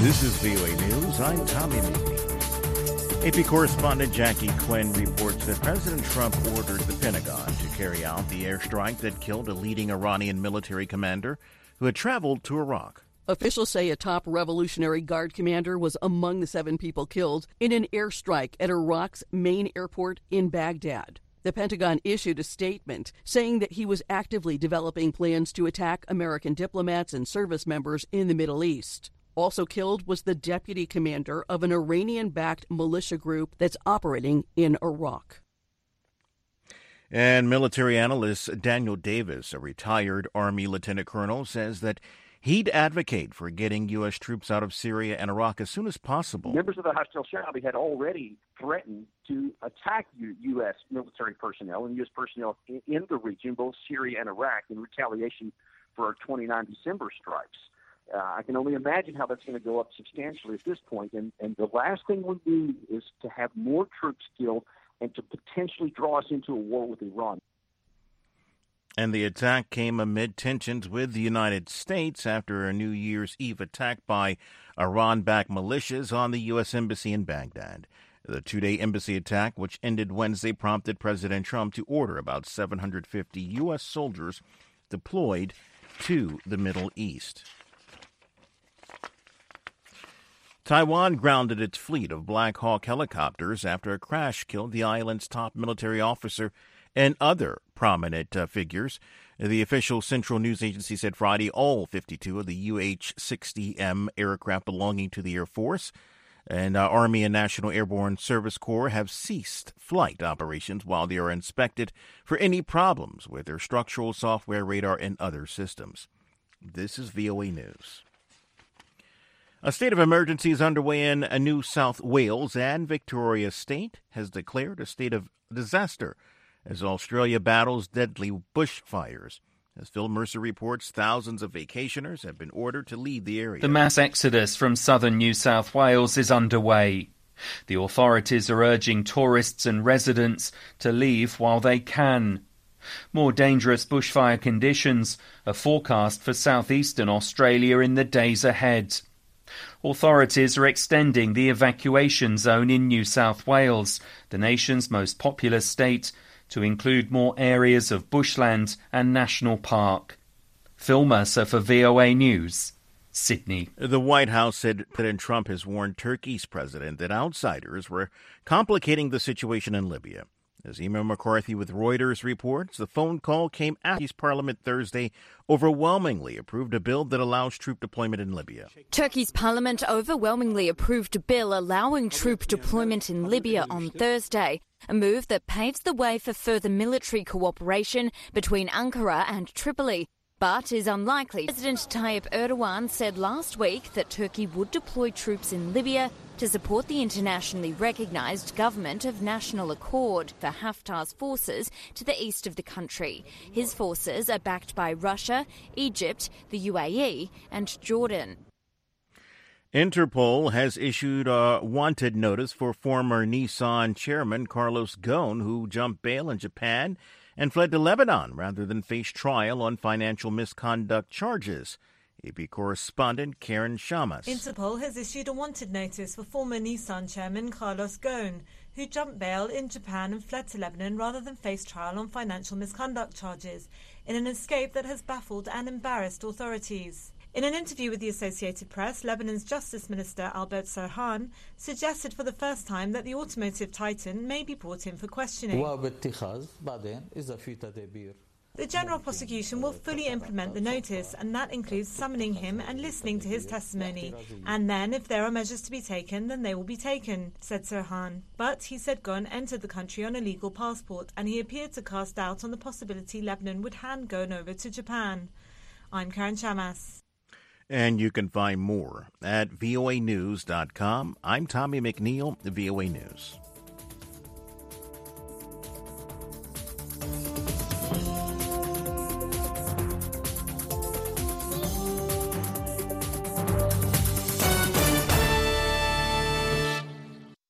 This is VOA News. I'm Tommy McNeil. AP correspondent Jackie Quinn reports that President Trump ordered the Pentagon to carry out the airstrike that killed a leading Iranian military commander who had traveled to Iraq. Officials say a top Revolutionary Guard commander was among the 7 people killed in an airstrike at Iraq's main airport in Baghdad. The Pentagon issued a statement saying that he was actively developing plans to attack American diplomats and service members in the Middle East. Also killed was the deputy commander of an Iranian-backed militia group that's operating in Iraq. And military analyst Daniel Davis, a retired Army lieutenant colonel, says that he'd advocate for getting U.S. troops out of Syria and Iraq as soon as possible. Members of the Hashd al-Shaabi had already threatened to attack U.S. military personnel and U.S. personnel in the region, both Syria and Iraq, in retaliation for our 29 December strikes. I can only imagine how that's going to go up substantially at this point. And the last thing we need is to have more troops killed and to potentially draw us into a war with Iran. And the attack came amid tensions with the United States after a New Year's Eve attack by Iran-backed militias on the U.S. Embassy in Baghdad. The 2-day embassy attack, which ended Wednesday, prompted President Trump to order about 750 U.S. soldiers deployed to the Middle East. Taiwan grounded its fleet of Black Hawk helicopters after a crash killed the island's top military officer and other prominent figures. The official Central News Agency said Friday all 52 of the UH-60M aircraft belonging to the Air Force and Army and National Airborne Service Corps have ceased flight operations while they are inspected for any problems with their structural, software, radar, and other systems. This is VOA News. A state of emergency is underway in New South Wales, and Victoria State has declared a state of disaster as Australia battles deadly bushfires. As Phil Mercer reports, thousands of vacationers have been ordered to leave the area. The mass exodus from southern New South Wales is underway. The authorities are urging tourists and residents to leave while they can. More dangerous bushfire conditions are forecast for southeastern Australia in the days ahead. Authorities are extending the evacuation zone in New South Wales, the nation's most populous state, to include more areas of bushland and national park. Phil Mercer for VOA News, Sydney. The White House said President Trump has warned Turkey's president that outsiders were complicating the situation in Libya. As Emma McCarthy with Reuters reports, the phone call came after Parliament Thursday overwhelmingly approved a bill that allows troop deployment in Libya. Turkey's parliament overwhelmingly approved a bill allowing troop deployment in Libya on Thursday, a move that paves the way for further military cooperation between Ankara and Tripoli, but is unlikely. President Tayyip Erdogan said last week that Turkey would deploy troops in Libya to support the internationally recognised government of National Accord for Haftar's forces to the east of the country. His forces are backed by Russia, Egypt, the UAE and Jordan. Interpol has issued a wanted notice for former Nissan chairman Carlos Ghosn, who jumped bail in Japan and fled to Lebanon rather than face trial on financial misconduct charges. AP correspondent Karen Shamas. Interpol has issued a wanted notice for former Nissan chairman Carlos Ghosn, who jumped bail in Japan and fled to Lebanon rather than face trial on financial misconduct charges, in an escape that has baffled and embarrassed authorities. In an interview with the Associated Press, Lebanon's Justice Minister Albert Serhan suggested for the first time that the automotive titan may be brought in for questioning. The General Prosecution will fully implement the notice, and that includes summoning him and listening to his testimony. And then, if there are measures to be taken, then they will be taken, said Serhan. But he said Ghosn entered the country on a legal passport, and he appeared to cast doubt on the possibility Lebanon would hand Ghosn over to Japan. I'm Karen Shamas. And you can find more at voanews.com. I'm Tommy McNeil, VOA News.